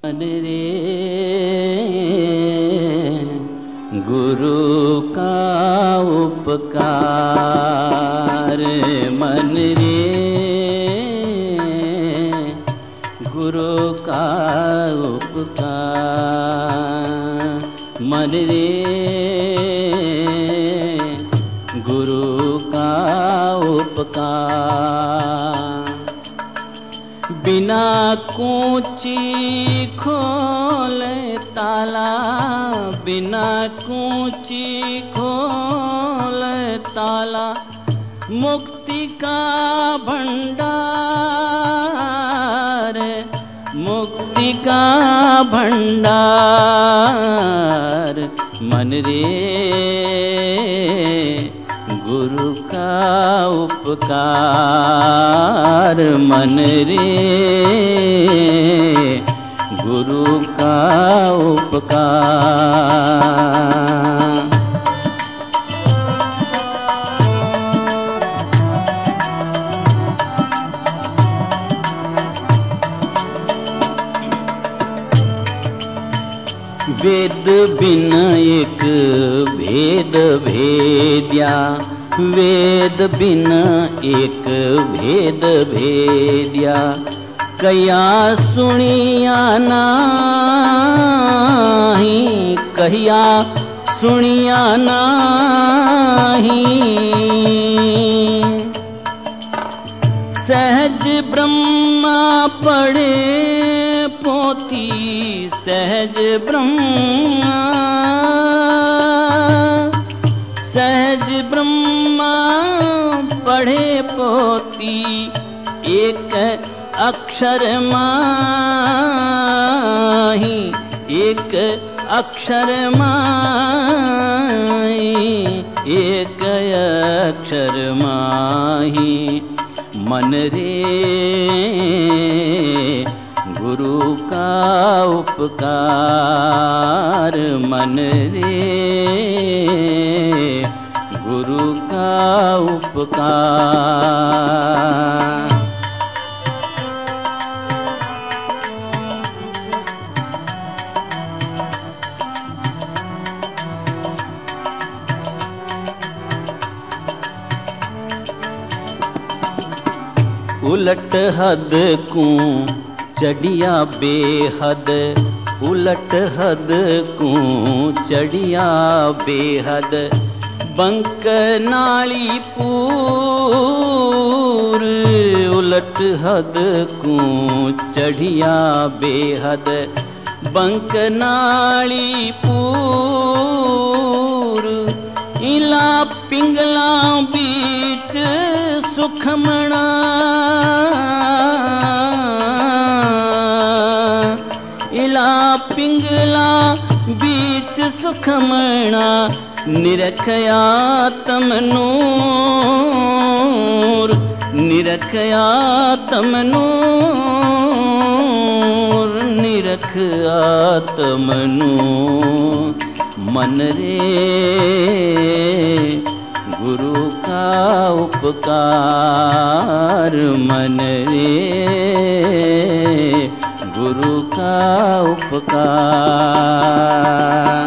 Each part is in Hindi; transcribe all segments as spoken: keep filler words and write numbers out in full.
मन रे गुरु का उपकार, मन रे गुरु का उपकार, मन रे गुरु का उपकार। बिना कूंची खोले ताला, बिना कूंची खोले ताला, मुक्ति का भंडार, मुक्ति का भंडार। मन रे गुरु का उपकार, मन रे गुरु का उपकार। वेद बिन एक भेद भेद्या, वेद बिन एक भेद भेद्या, कया सुनिया नाही, कहिया सुनिया नाही। सहज ब्रह्मा पढ़े पोती, सहज ब्रह्मा, सहज ब्रह्मा पढ़े पोती, एक अक्षर माही, एक अक्षर माही, एक अक्षर माही। मन रे गुरु का उपकार, मन रे गुरु का उपकार। उलट हद को चढ़िया बेहद, उलट हद को चढ़िया बेहद, बंक नाली पूर, उलट हद को चढ़िया बेहद, बंक नाली पूर। इला पिंगला बीच सुखमणा, इला पिंगला बीच सुखमणा, निरखया तमनूर, निरखया तमनूर, निरखया तमनूर। मन रे गुरु का उपकार, मन रे गुरु का उपकार।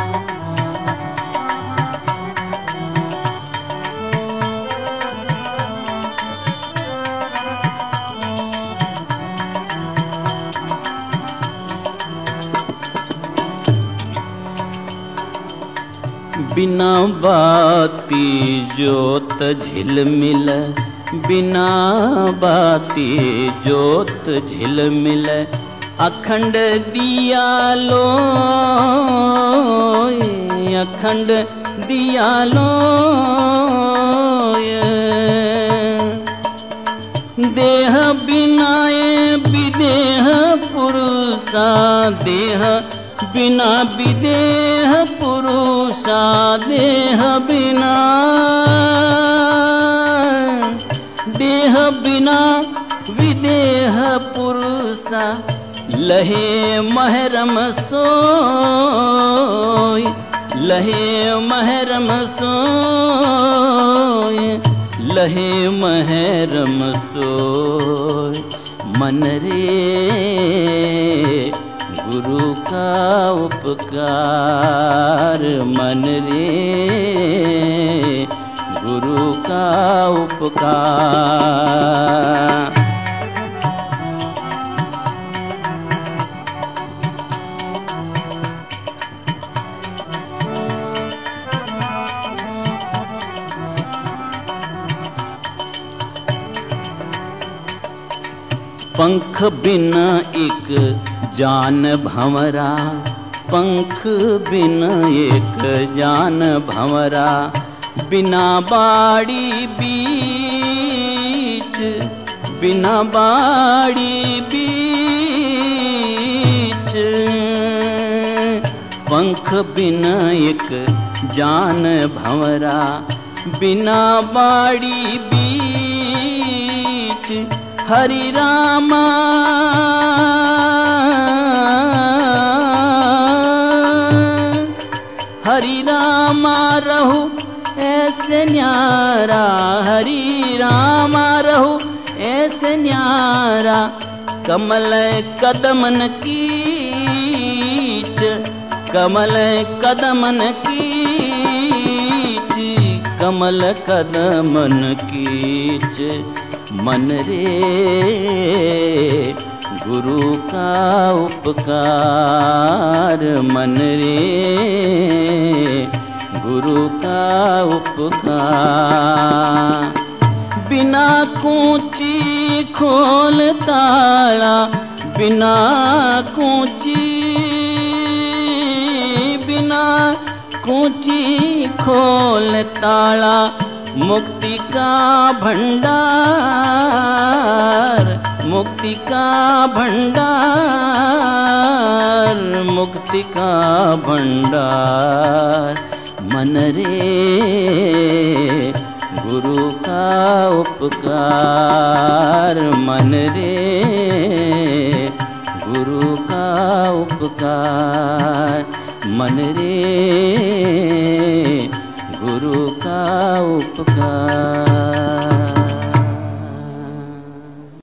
बिना बाती जोत झिलमिल, बिना बाती जोत झिलमिल, अखंड दिया लो, अखंड दिया लो। देह बिनाए विदेह पुरुषा, देह बिना विदेह पुरुषा, देह बिना, देह बिना विदेह पुरुषा, लहे महरम सोय, लहे महरम सोय, लहे महरम सोय। मन रे गुरु का उपकार मन रे, गुरु का उपकार। पंख बिन एक जान भंवरा, पंख बिन एक जान भंवरा, बिना बाड़ी बीच, बिना बाड़ी बीच। पंख बिन एक जान भंवरा, बिना बाड़ी बीच। हरि रामा हरि रामा रहु ऐसे न्यारा, हरि रामा रहु ऐसे न्यारा। कमल कदमन कीच, कमल कदमन कीच, कमल कदमन कीच। मन रे गुरु का उपकार, मन रे गुरु का उपकार। बिना कूंची खोल ताला, बिना कूंची, बिना कूंची खोल ताला। मुक्ति का भंडार, मुक्ति का भंडार, मुक्ति का भंडार। मन रे गुरु का उपकार, मन रे गुरु का उपकार, मन रे